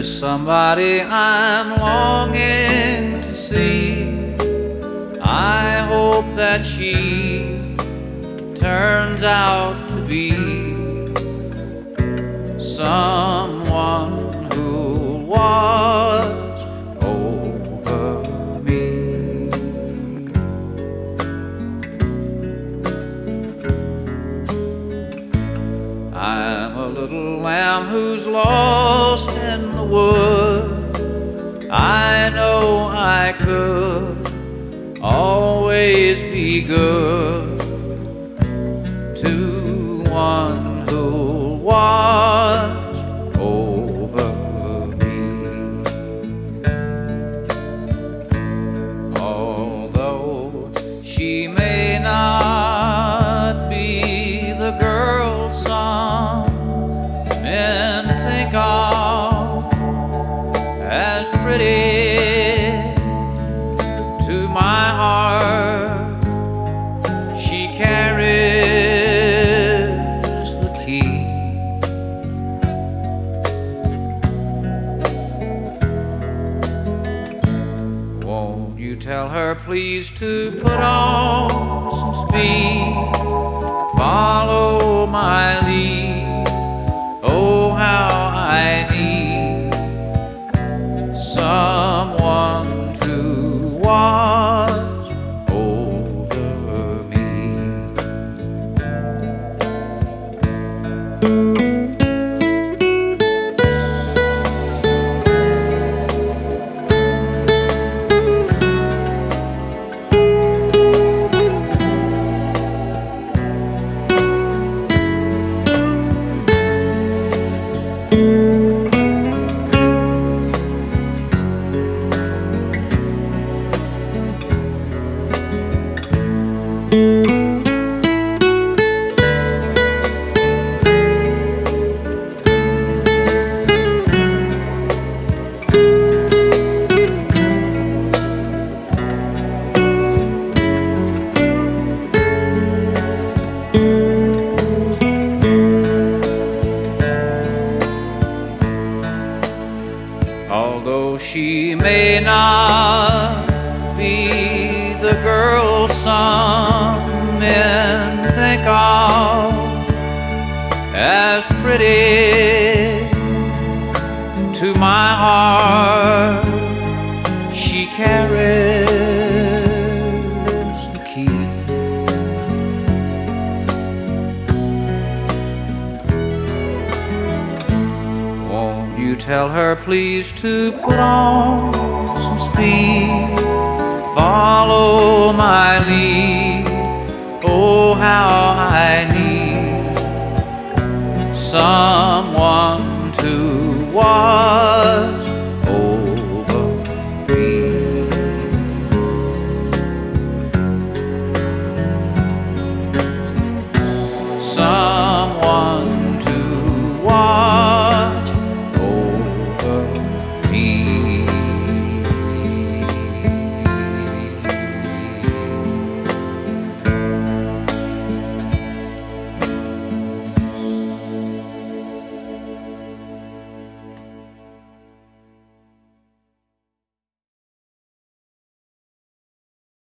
somebody I'm longing to see. I hope that she turns out to be someone who'll watch over me. I'm a little lamb who's lost in the wood. I know I could always be good to one who'll watch over me. Although she may not be the girl some men think of as pretty, to my heart she carries the key. Won't you tell her please to put on some speed, follow my lead? Oh, how I need someone to watch over me. Although she may not be the girl some men think of as pretty, to my heart she carries the key. Won't you tell her please to put on some speed, follow my lead? Oh, how I need someone